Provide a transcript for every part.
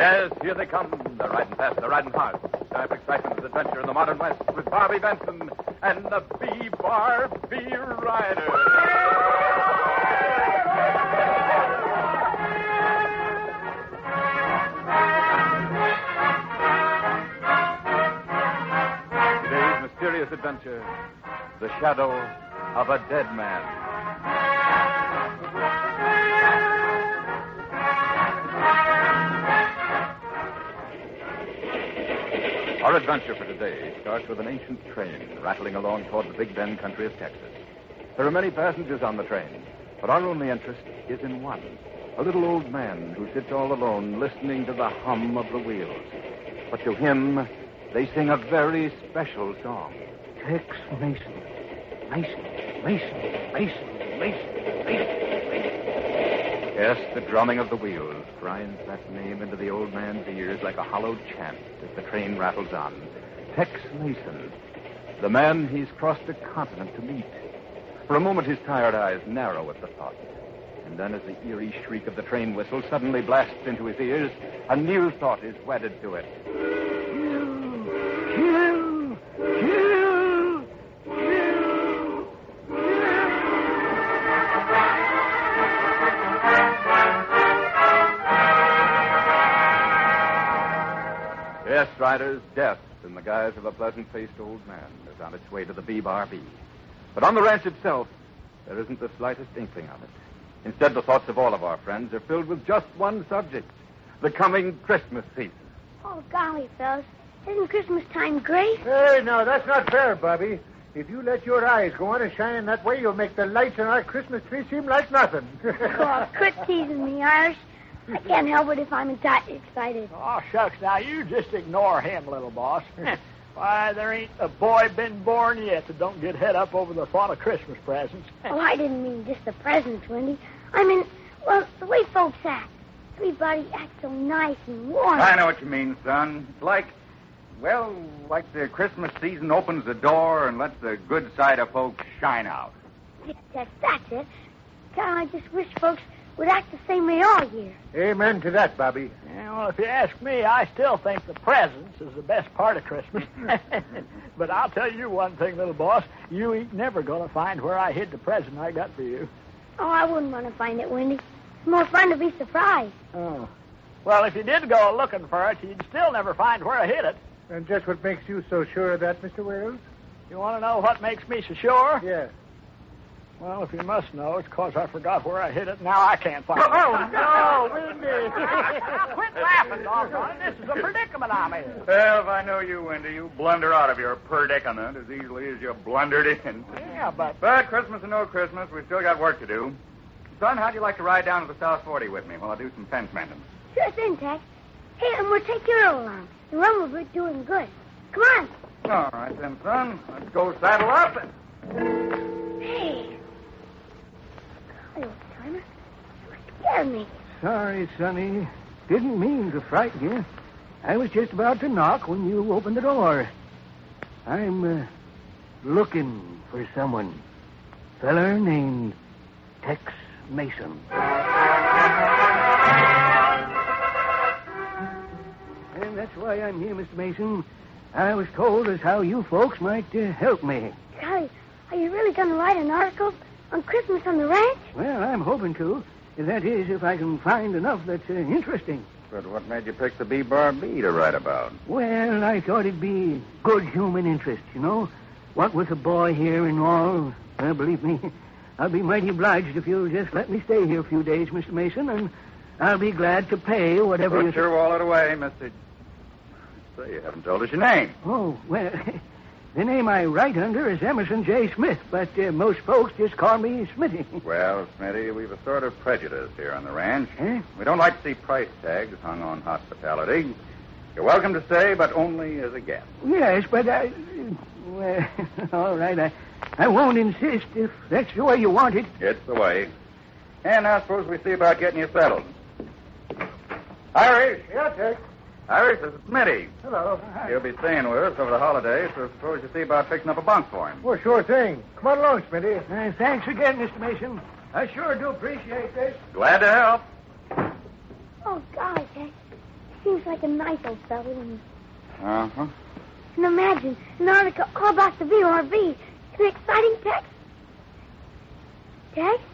Yes, here they come. They're riding fast. They're riding hard. Time for excitement and adventure in the modern West with Bobby Benson and the B-Bar B-Riders. Today's mysterious adventure, the shadow of a dead man. Our adventure for today starts with an ancient train rattling along toward the Big Bend country of Texas. There are many passengers on the train, but our only interest is in one, a little old man who sits all alone listening to the hum of the wheels. But to him, they sing a very special song. Tex Mason. Mason. Mason. Mason. Mason. Mason. Yes, the drumming of the wheels grinds that name into the old man's ears like a hollow chant as the train rattles on. Tex Mason, the man he's crossed a continent to meet. For a moment, his tired eyes narrow at the thought. And then as the eerie shriek of the train whistle suddenly blasts into his ears, a new thought is wedded to it. Kill! Kill! Kill! Yes, riders, death, in the guise of a pleasant-faced old man, is on its way to the B-Bar B. But on the ranch itself, there isn't the slightest inkling of it. Instead, the thoughts of all of our friends are filled with just one subject, the coming Christmas season. Oh, golly, fellas. Isn't Christmas time great? Hey, no, that's not fair, Bobby. If you let your eyes go on and shining that way, you'll make the lights on our Christmas tree seem like nothing. Oh, quit teasing me, Irish. I can't help it if I'm excited. Oh, shucks, now you just ignore him, little boss. Why, there ain't a boy been born yet that don't get head up over the thought of Christmas presents. Oh, I didn't mean just the presents, Wendy. I mean, well, the way folks act. Everybody acts so nice and warm. I know what you mean, son. It's like the Christmas season opens the door and lets the good side of folks shine out. Yes, that's it. God, I just wish folks would act the same way all year. Amen to that, Bobby. Yeah, well, if you ask me, I still think the presents is the best part of Christmas. But I'll tell you one thing, little boss. You ain't never going to find where I hid the present I got for you. Oh, I wouldn't want to find it, Wendy. It's more fun to be surprised. Oh. Well, if you did go looking for it, you'd still never find where I hid it. And just what makes you so sure of that, Mr. Wales? You want to know what makes me so sure? Yes. Well, if you must know, it's because I forgot where I hid it. Now I can't find it. Oh, no, Wendy. Quit laughing, doggone it. This is a predicament I'm in. Well, if I know you, Wendy, you blunder out of your predicament as easily as you blundered in. Yeah, but Christmas or no Christmas, we've still got work to do. Son, how'd you like to ride down to the South 40 with me while I do some fence mending? Sure thing, Tex. Hey, and we'll take your Earl along. The Rumble's doing good. Come on. All right, then, son. Let's go saddle up and... Hey. Golly, old timer. You scared me. Sorry, Sonny. Didn't mean to frighten you. I was just about to knock when you opened the door. I'm looking for someone. Feller named Tex Mason. And that's why I'm here, Mr. Mason. I was told as how you folks might help me. Golly, are you really going to write an article on Christmas on the ranch? Well, I'm hoping to. That is, if I can find enough that's interesting. But what made you pick the B-Bar B to write about? Well, I thought it'd be good human interest, you know. What with a boy here and all. Believe me, I'll be mighty obliged if you'll just let me stay here a few days, Mr. Mason, and I'll be glad to pay whatever Put your wallet away, Mr. Say, you haven't told us your name. Oh, well, the name I write under is Emerson J. Smith, but most folks just call me Smithy. Well, Smitty, we've a sort of prejudice here on the ranch. Huh? We don't like to see price tags hung on hospitality. You're welcome to stay, but only as a guest. Yes, but well, all right, I won't insist if that's the way you want it. It's the way. And now suppose we see about getting you settled. Irish. Yeah, Tex. Irish, this is Smitty. Hello. He'll be staying with us over the holidays, so suppose you see about fixing up a bunk for him. Well, sure thing. Come on along, Smitty. Thanks again, Mr. Mason. I sure do appreciate this. Glad to help. Oh, golly, Tex. Seems like a nice old fellow. Uh-huh. And imagine an article all about the VRV. An exciting text. Text?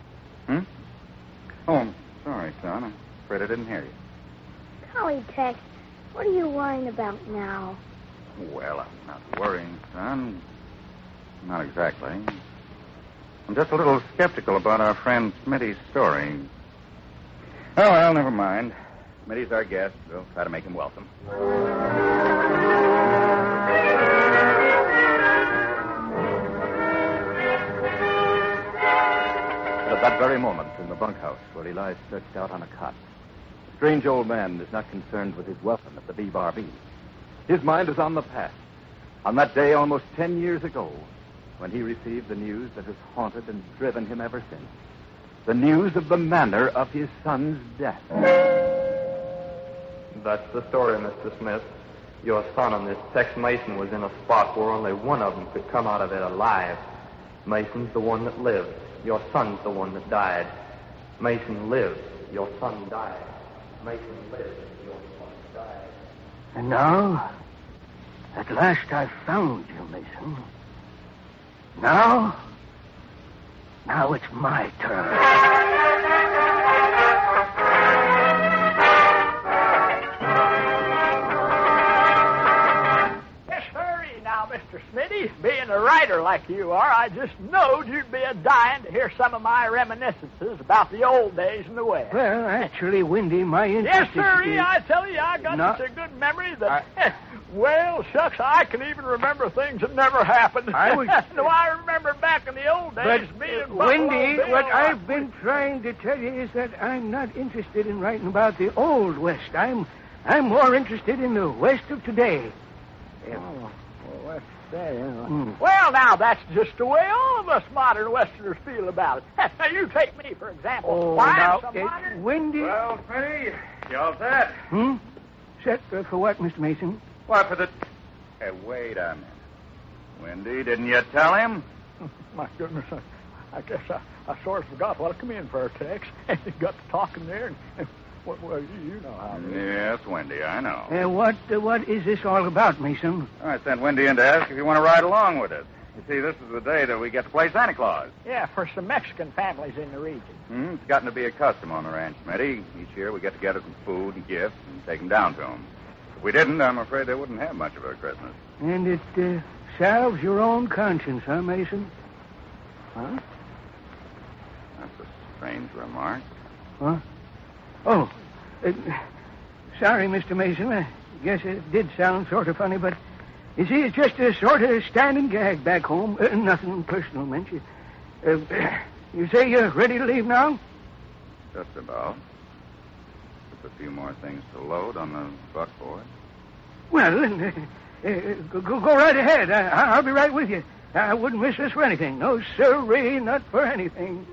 Oh, I'm sorry, son. I'm afraid I didn't hear you. Golly, Tex, what are you worrying about now? Well, I'm not worrying, son. Not exactly. I'm just a little skeptical about our friend Smitty's story. Oh, well, never mind. Smitty's our guest. We'll try to make him welcome. At that very moment, in the bunkhouse where he lies stretched out on a cot, the strange old man is not concerned with his weapon at the VRV. His mind is on the past, on that day almost 10 years ago, when he received the news that has haunted and driven him ever since. The news of the manner of his son's death. That's the story, Mr. Smith. Your son and this Tex Mason was in a spot where only one of them could come out of it alive. Mason's the one that lived. Your son's the one that died. Mason lived. Your son died. Mason lived. Your son died. And now, at last I've found you, Mason. Now it's my turn. Mr. Smitty, being a writer like you are, I just knowed you'd be a-dying to hear some of my reminiscences about the old days in the West. Well, actually, Wendy, my interest Yes, sir, I tell you, I got such a good memory that, well, shucks, I can even remember things that never happened. I remember back in the old days being Wendy, what I've been trying to tell you is that I'm not interested in writing about the old West. I'm more interested in the West of today. Well, now, that's just the way all of us modern Westerners feel about it. Now, you take me, for example. Wendy... Well, Smitty, you all set? Set for what, Mr. Mason? Why, for the... Hey, wait a minute. Wendy, didn't you tell him? My goodness, I guess I sort of forgot what I come in for, Tex. And got to talking there, and well, you know how it is. Yes, Wendy, I know. What is this all about, Mason? I sent Wendy in to ask if you want to ride along with us. You see, this is the day that we get to play Santa Claus. Yeah, for some Mexican families in the region. It's gotten to be a custom on the ranch, Smitty. Each year we get together some food and gifts and take them down to them. If we didn't, I'm afraid they wouldn't have much of a Christmas. And it salves your own conscience, huh, Mason? Huh? That's a strange remark. Huh? Oh, sorry, Mr. Mason. I guess it did sound sort of funny, but you see, it's just a sort of standing gag back home. Nothing personal, meant you. You say you're ready to leave now? Just about. Just a few more things to load on the buckboard. Well, then, go right ahead. I'll be right with you. I wouldn't miss this for anything. No, sirree, not for anything.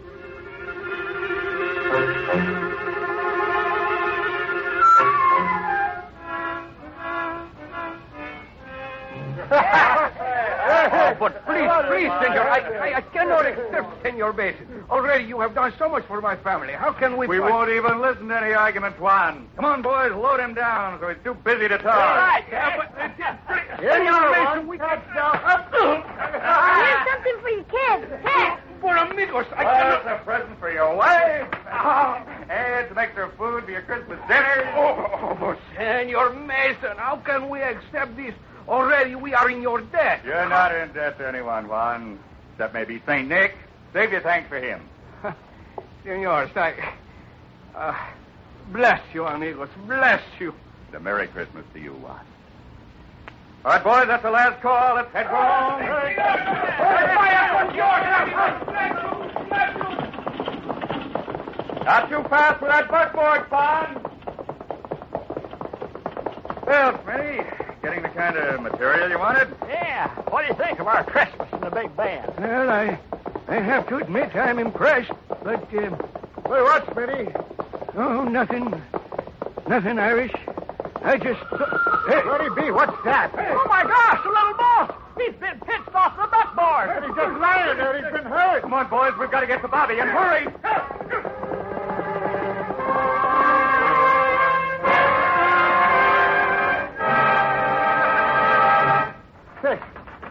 But please, senor, I cannot accept, Senor Mason. Already you have done so much for my family. How can we... We won't even listen to any argument, Juan. Come on, boys, load him down so he's too busy to talk. All right. Senor Mason, we can't... Here's something for your kids. Here. For amigos, I That's cannot... a present for your wife. And some extra food for your Christmas dinner. Oh, Senor Mason, how can we accept this? Already we are in your debt. You're not in debt to anyone, Juan. Except maybe St. Nick. Save your thanks for him. Senor, bless you, amigos. Bless you. And a Merry Christmas to you, Juan. All right, boys, that's the last call. Let's head for home. Not too fast with that buckboard, Pond. Well, Smitty, getting the kind of material you wanted? Yeah. What do you think of our Christmas in the big band? Well, I have to admit I'm impressed, but... Hey, what, Smitty? Oh, nothing. Nothing, Irish. I just... Hey, Roddy B, what's that? Oh, my gosh, the little boss! He's been pitched off the buckboard! He's just lying there. He's been hurt. Come on, boys, we've got to get to Bobby, and hurry!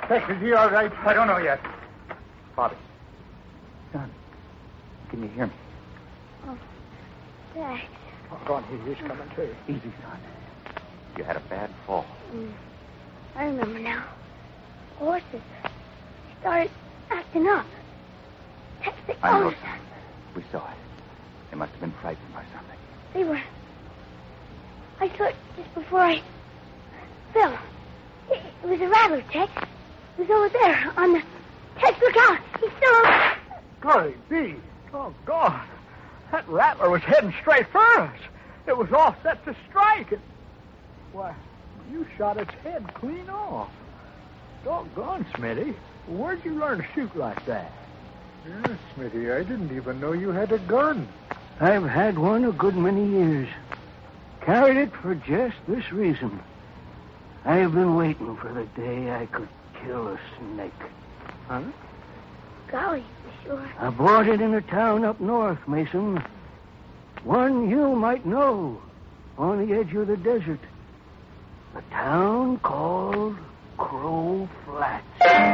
Tex, is he all right? I don't know yet. Bobby. Son, can you hear me? Oh, Tex. Go on, he's coming too. Easy, son. You had a bad fall. I remember now. Horses started acting up. Tex, they I know, almost... son. We saw it. They must have been frightened by something. They were... I saw it just before I fell. It was a rattler, Tex. It was over there on the... Tex, look out. He's still over... Golly, B. Oh, God. That rattler was heading straight for us. It was all set to strike. Why, you shot its head clean off. Doggone, Smitty. Where'd you learn to shoot like that? Yes, Smitty, I didn't even know you had a gun. I've had one a good many years. Carried it for just this reason. I've been waiting for the day I could kill a snake. Huh? Golly, sure. I bought it in a town up north, Mason. One you might know, on the edge of the desert. A town called Crow Flats.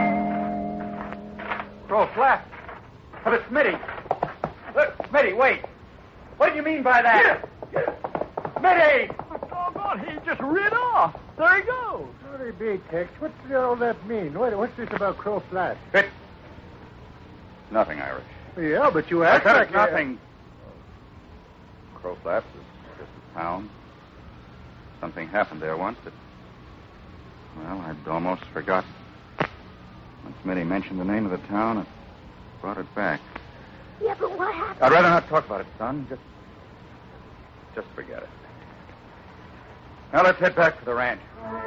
Crow Flat. But it's Smitty. Look, Smitty, wait. What do you mean by that? Smitty! Doggone, he just rid off. There he goes. Sorry, B, Tex. What does all that mean? What's this about Crow Flat? It's nothing, Irish. Yeah, but you I act said like it's nothing. Crow Flats is just a town. Something happened there once that, well, I'd almost forgotten. When Smitty mentioned the name of the town, it brought it back. Yeah, but what happened? I'd rather not talk about it, son. Just forget it. Now let's head back to the ranch.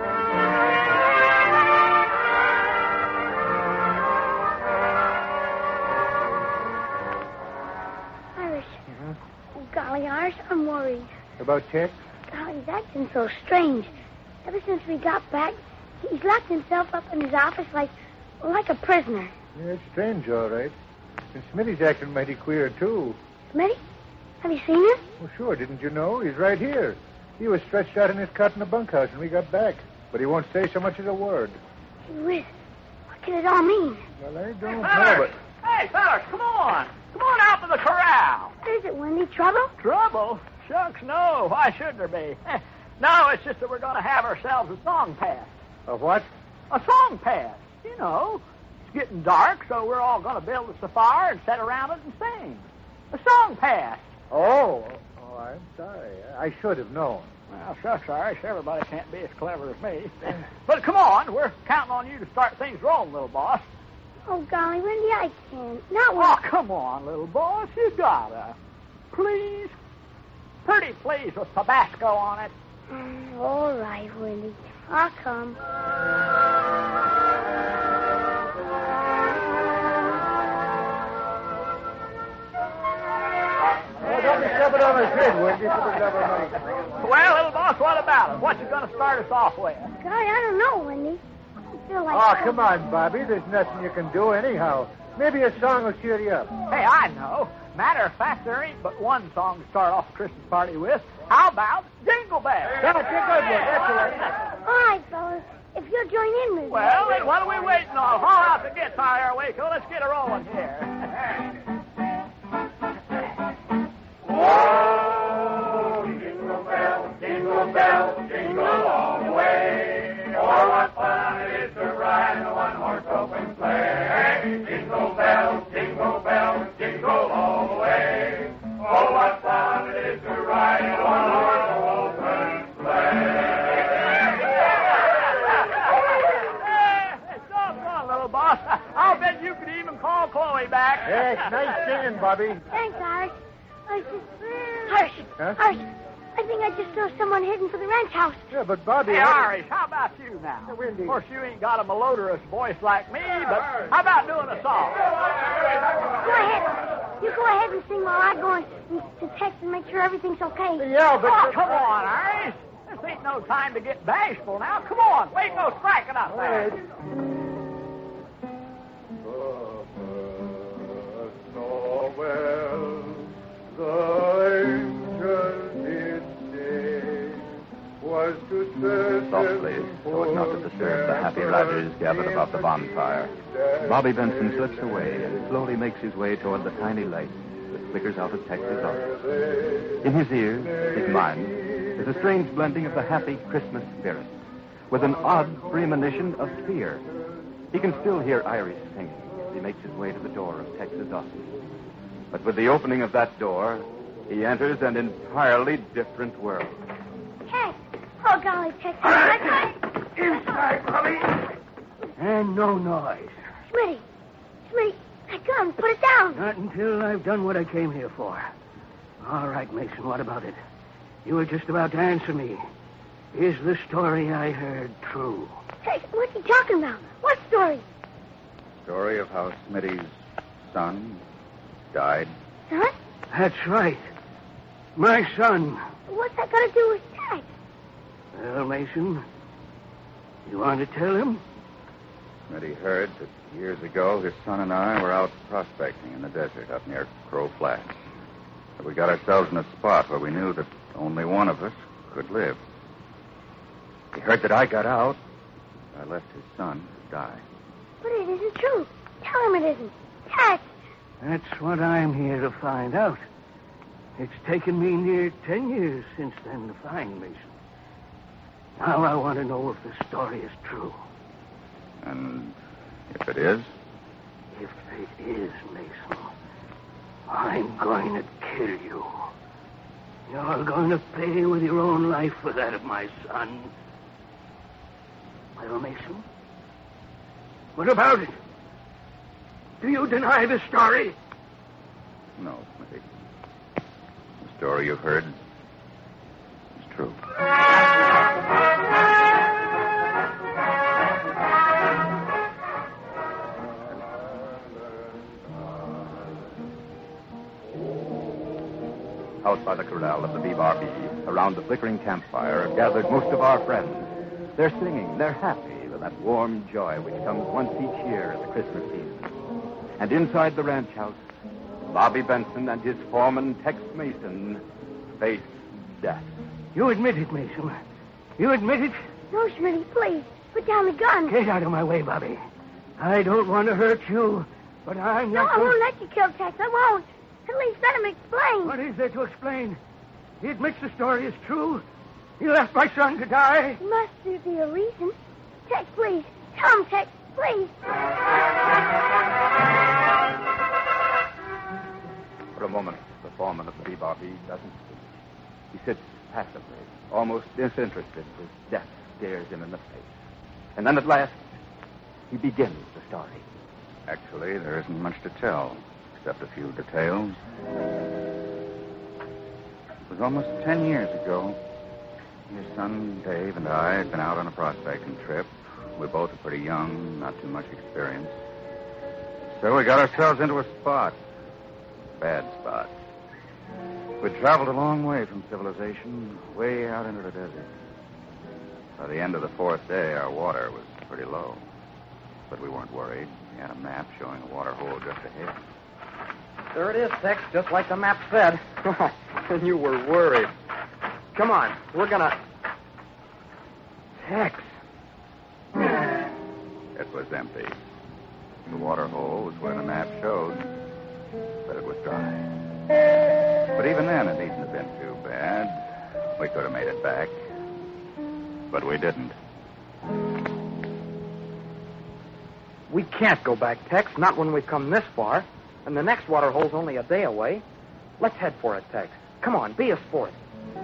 Irish. Oh, golly, Irish, I'm worried. About Tex? Golly, he's acting so strange. Ever since we got back, he's locked himself up in his office like a prisoner. Yeah, it's strange, all right. And Smitty's acting mighty queer, too. Smitty? Have you seen him? Well, sure, didn't you know? He's right here. He was stretched out in his cot in the bunkhouse when we got back. But he won't say so much as a word. Gee whiz. What can it all mean? Well, I don't know, Fellers! but... Hey, fellers, come on. Come on out to the corral. What is it, Wendy? Trouble? Trouble? Shucks, no. Why should there be? No, it's just that we're going to have ourselves a song pass. A what? A song pass. You know, it's getting dark, so we're all going to build us a fire and sit around it and sing. A song pass. Oh, I'm sorry. I should have known. Well, shucks, Irish. Everybody can't be as clever as me. But come on. We're counting on you to start things rolling, little boss. Oh, golly, Wendy, I can't. Not when... Oh, come on, little boss. You gotta. Please. Pretty please with Tabasco on it. All right, Wendy. I'll come. Don't be stepping on his head, Wendy. Put the cover on. Well, little boss, what about it? What you going to start us off with? Golly, I don't know, Wendy. I feel like... Oh, come on, Bobby. There's nothing you can do anyhow. Maybe a song will cheer you up. Hey, I know. Matter of fact, there ain't but one song to start off a Christmas party with. How about Jingle Bells? That's a good one. That's the one. All right, fellas. If you'll join in with me. Well, then what are we waiting on? Haul out the guitar here, Waco. Let's get it rolling here. Oh, jingle bells, jingle all the way. Oh, what fun it is to ride in a one-horse open sleigh. Jingle bells, jingle all the way. Oh, what fun it is to ride in a one-horse open sleigh. It's doggone, little boss. I'll bet you could even call Chloe back. Hey, nice singing, Bobby. Thanks, Irish. Irish. Huh? Irish. I think I just saw someone heading for the ranch house. Yeah, but Bobby... Hey, Irish, how about you now? Wendy. Of course, you ain't got a melodious voice like me, but how about doing a song? Go ahead. You go ahead and sing while I go and to text and make sure everything's okay. Yeah, but... Oh, come on, Irish. This ain't no time to get bashful now. Come on. Wait, no, strike it up there. Was to Softly, quietly so as not to disturb the happy riders gathered about the bonfire. Bobby Benson slips away and slowly makes his way toward the tiny light that flickers out of Tex's office. In his ears, his mind, is a strange blending of the happy Christmas spirit with an odd premonition of fear. He can still hear Iris singing as he makes his way to the door of Tex's office. But with the opening of that door, he enters an entirely different world. Tex! Oh, golly, Tex. Inside, Bobby. And no noise. Smitty, that gun, put it down. Not until I've done what I came here for. All right, Mason, what about it? You were just about to answer me. Is the story I heard true? Tex, what's he talking about? What story? Story of how Smitty's son died. Son? That's right. My son. What's that got to do with Tex? Well, Mason, you want to tell him? Smitty heard that years ago his son and I were out prospecting in the desert up near Crow Flats. But we got ourselves in a spot where we knew that only one of us could live. He heard that I got out. I left his son to die. But it isn't true. Tell him it isn't. Tex! That's what I'm here to find out. It's taken me near 10 years since then to find Mason. Now I want to know if the story is true. And if it is? If it is, Mason, I'm going to kill you. You're going to pay with your own life for that of my son. Well, Mason, what about it? Do you deny the story? No, Smitty. The story you've heard is true. Out by the corral of the B-Bar-B, around the flickering campfire, are gathered most of our friends. They're singing, they're happy with that warm joy which comes once each year at the Christmas season. And inside the ranch house, Bobby Benson and his foreman, Tex Mason, face death. You admit it, Mason. You admit it? No, Smitty, please. Put down the gun. Get out of my way, Bobby. I don't want to hurt you, but I'm No, not I going... won't let you kill Tex. I won't. At least let him explain. What is there to explain? He admits the story is true. He left my son to die. Must be a reason. Tex, please. Tell him, Tex, please. For a moment, the foreman of the B-Bar-B doesn't speak. He sits passively, almost disinterested as death stares him in the face. And then at last, he begins the story. Actually, there isn't much to tell, except a few details. It was almost 10 years ago. Your son, Dave, and I had been out on a prospecting trip. We both were pretty young, not too much experience. So we got ourselves into a spot. Bad spot. We'd traveled a long way from civilization, way out into the desert. By the end of the fourth day, our water was pretty low. But we weren't worried. We had a map showing a water hole just ahead. There it is, Tex, just like the map said. And you were worried. Come on, we're gonna... Tex. It was empty. The water hole was where the map showed, but it was dry. But even then, it needn't have been too bad. We could have made it back. But we didn't. We can't go back, Tex, not when we've come this far. And the next water hole's only a day away. Let's head for it, Tex. Come on, be a sport.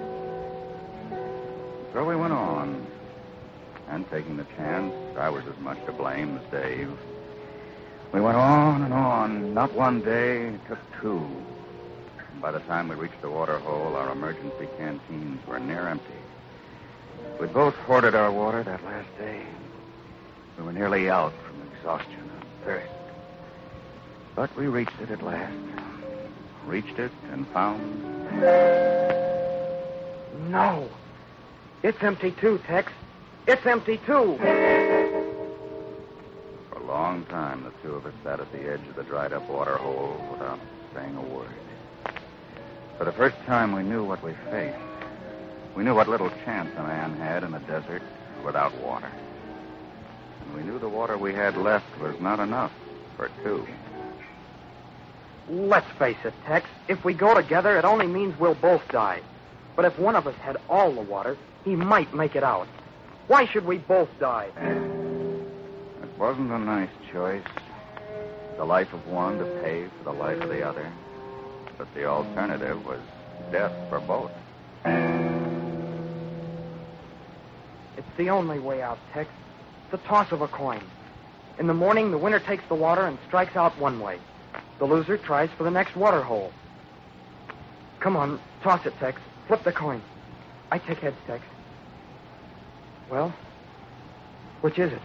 So we went on. And taking the chance, I was as much to blame as Dave. We went on and on. Not one day, it took two. And by the time we reached the water hole, our emergency canteens were near empty. We both hoarded our water that last day. We were nearly out from exhaustion and thirst. But we reached it at last. Reached it and found... No. It's empty, too, Tex. It's empty, too. For a long time, the two of us sat at the edge of the dried-up water hole without saying a word. For the first time, we knew what we faced. We knew what little chance a man had in the desert without water. And we knew the water we had left was not enough for two. Let's face it, Tex. If we go together, it only means we'll both die. But if one of us had all the water, he might make it out. Why should we both die? It wasn't a nice choice. The life of one to pay for the life of the other. But the alternative was death for both. It's the only way out, Tex. The toss of a coin. In the morning, the winner takes the water and strikes out one way. The loser tries for the next water hole. Come on, toss it, Tex. Flip the coin. I take heads, Tex. Well, which is it?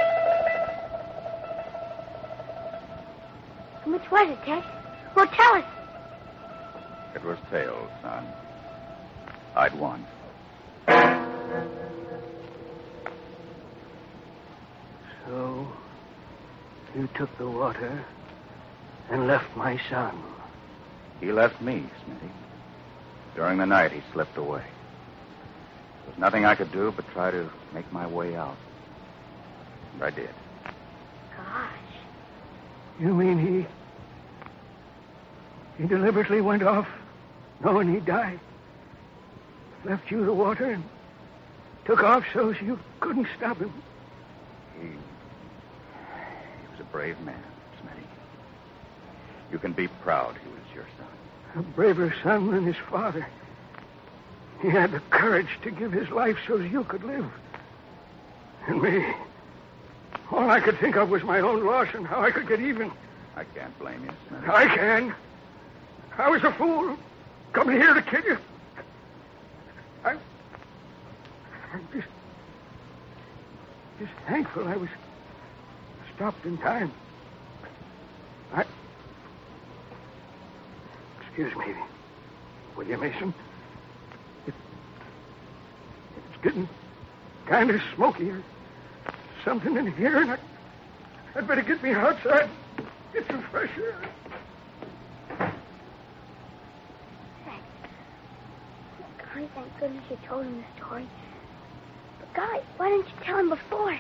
Which was it, Tex? Well, tell us. It was tails, son. I'd won. So, you took the water and left my son. He left me, Smitty. During the night, he slipped away. There was nothing I could do but try to make my way out. And I did. Gosh. You mean he deliberately went off knowing he'd die? Left you the water and took off so you couldn't stop him? He was a brave man, Smitty. You can be proud he was your son. A braver son than his father. He had the courage to give his life so you could live. And me, all I could think of was my own loss and how I could get even. I can't blame you, Smitty. I can. I was a fool coming here to kill you. I'm just thankful I was stopped in time. Excuse me, will you, Mason? It's getting kind of smoky. There's something in here, and I'd better get me outside, get some fresh air. Golly, thank goodness you told him the story. But, golly, why didn't you tell him before?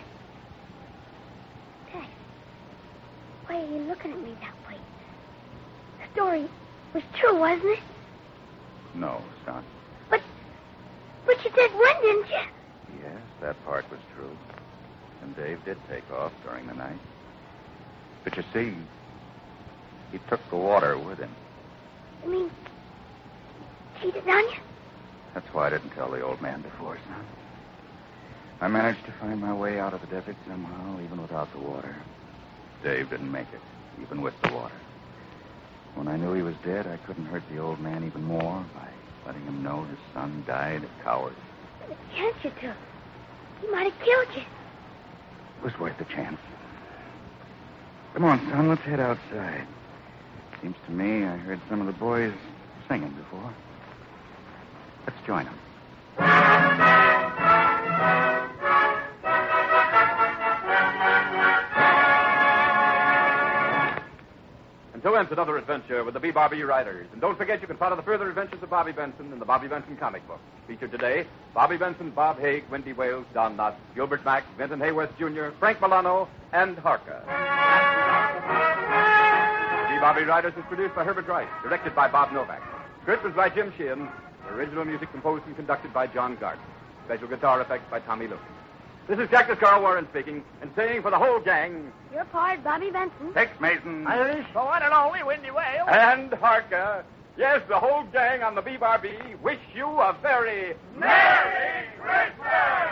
Tex, why are you looking at me that way? The story was true, wasn't it? No, son. But you did win, didn't you? Yes, that part was true. And Dave did take off during the night. But you see, he took the water with him. You mean, cheated on you? That's why I didn't tell the old man before, son. I managed to find my way out of the desert somehow, even without the water. Dave didn't make it, even with the water. When I knew he was dead, I couldn't hurt the old man even more by letting him know his son died a coward. But can't you do? He might have killed you. It was worth the chance. Come on, son, let's head outside. Seems to me I heard some of the boys singing before. Let's join them. And so ends another adventure with the B-Bobby Riders. And don't forget you can follow the further adventures of Bobby Benson in the Bobby Benson comic book. Featured today, Bobby Benson, Bob Haig, Wendy Wales, Don Knotts, Gilbert Mack, Vinton Hayworth Jr., Frank Milano, and Harka. The B-Bobby Riders is produced by Herbert Rice, directed by Bob Novak. Script was by Jim Sheehan. Original music composed and conducted by John Gardner. Special guitar effects by Tommy Lucas. This is Cactus Carl Warren speaking, and saying for the whole gang, Your part, Bobby Benson. Tex Mason, Irish, the one and only Windy Whale. and Harka. Yes, the whole gang on the B-Bobby wish you a very Merry Christmas!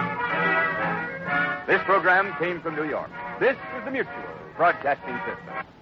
This program came from New York. This is the Mutual Broadcasting System.